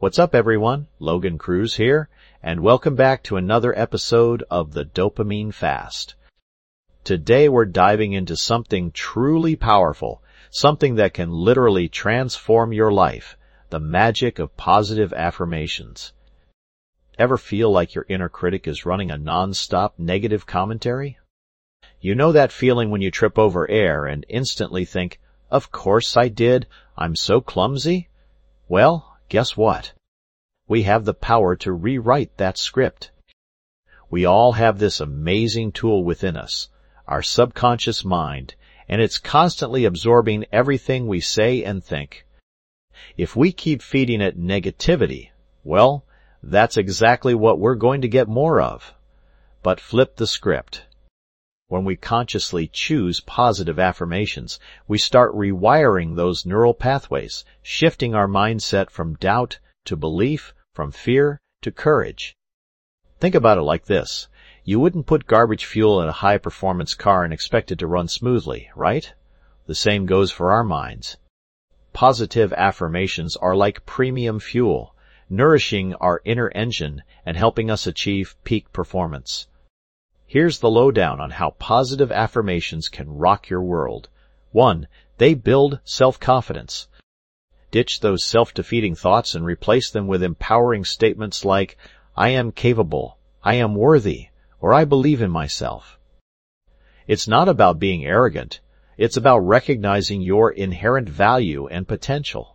What's up, everyone? Logan Cruz here, and welcome back to another episode of the Dopamine Fast. Today we're diving into something truly powerful, something that can literally transform your life, the magic of positive affirmations. Ever feel like your inner critic is running a non-stop negative commentary? You know that feeling when you trip over air and instantly think, "Of course I did, I'm so clumsy"? Well, guess what? We have the power to rewrite that script. We all have this amazing tool within us, our subconscious mind, and it's constantly absorbing everything we say and think. If we keep feeding it negativity, well, that's exactly what we're going to get more of. But flip the script. When we consciously choose positive affirmations, we start rewiring those neural pathways, shifting our mindset from doubt to belief, from fear to courage. Think about it like this. You wouldn't put garbage fuel in a high-performance car and expect it to run smoothly, right? The same goes for our minds. Positive affirmations are like premium fuel, nourishing our inner engine and helping us achieve peak performance. Here's the lowdown on how positive affirmations can rock your world. 1. They build self-confidence. Ditch those self-defeating thoughts and replace them with empowering statements like, "I am capable," "I am worthy," or "I believe in myself." It's not about being arrogant. It's about recognizing your inherent value and potential.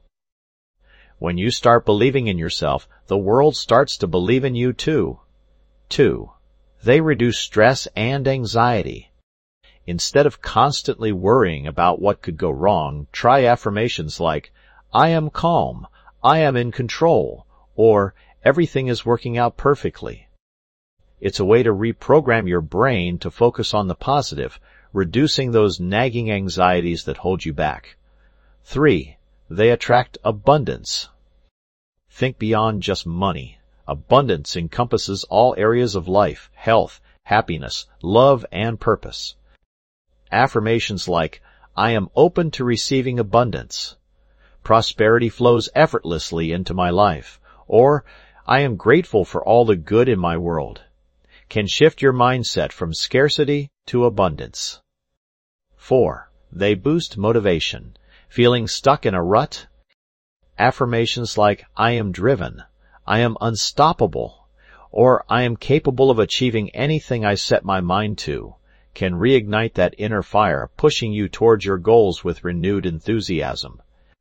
When you start believing in yourself, the world starts to believe in you too. 2. They reduce stress and anxiety. Instead of constantly worrying about what could go wrong, try affirmations like, "I am calm," "I am in control," or "Everything is working out perfectly." It's a way to reprogram your brain to focus on the positive, reducing those nagging anxieties that hold you back. 3. They attract abundance. Think beyond just money. Abundance encompasses all areas of life, health, happiness, love, and purpose. Affirmations like, "I am open to receiving abundance," "Prosperity flows effortlessly into my life," or "I am grateful for all the good in my world," can shift your mindset from scarcity to abundance. 4. They boost motivation. Feeling stuck in a rut? Affirmations like, "I am driven," "I am unstoppable," or "I am capable of achieving anything I set my mind to," can reignite that inner fire, pushing you towards your goals with renewed enthusiasm.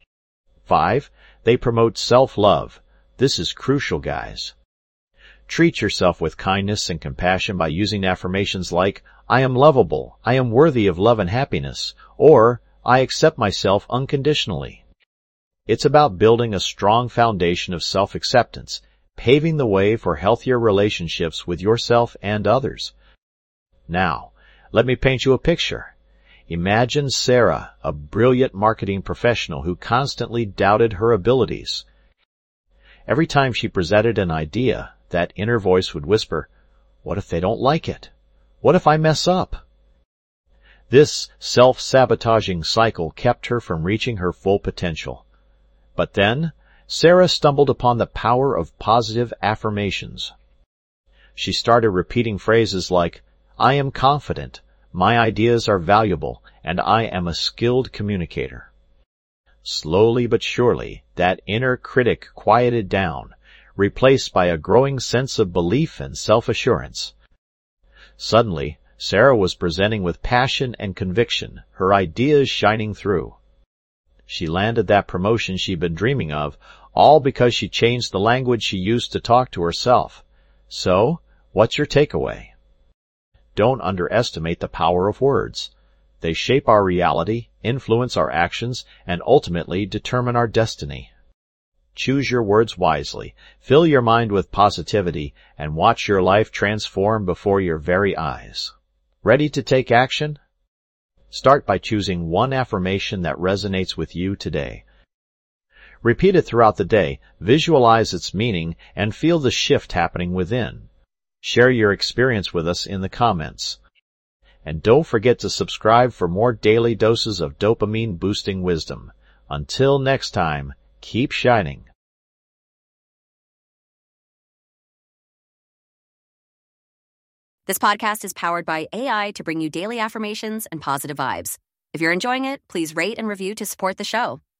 5. They promote self-love. This is crucial, guys. Treat yourself with kindness and compassion by using affirmations like, "I am lovable," "I am worthy of love and happiness," or "I accept myself unconditionally." It's about building a strong foundation of self-acceptance, paving the way for healthier relationships with yourself and others. Now, let me paint you a picture. Imagine Sarah, a brilliant marketing professional who constantly doubted her abilities. Every time she presented an idea, that inner voice would whisper, "What if they don't like it? What if I mess up?" This self-sabotaging cycle kept her from reaching her full potential. But then, Sarah stumbled upon the power of positive affirmations. She started repeating phrases like, "I am confident," "My ideas are valuable," and "I am a skilled communicator." Slowly but surely, that inner critic quieted down, replaced by a growing sense of belief and self-assurance. Suddenly, Sarah was presenting with passion and conviction, her ideas shining through. She landed that promotion she'd been dreaming of, all because she changed the language she used to talk to herself. So, what's your takeaway? Don't underestimate the power of words. They shape our reality, influence our actions, and ultimately determine our destiny. Choose your words wisely, fill your mind with positivity, and watch your life transform before your very eyes. Ready to take action? Start by choosing one affirmation that resonates with you today. Repeat it throughout the day, visualize its meaning, and feel the shift happening within. Share your experience with us in the comments. And don't forget to subscribe for more daily doses of dopamine-boosting wisdom. Until next time, keep shining. This podcast is powered by AI to bring you daily affirmations and positive vibes. If you're enjoying it, please rate and review to support the show.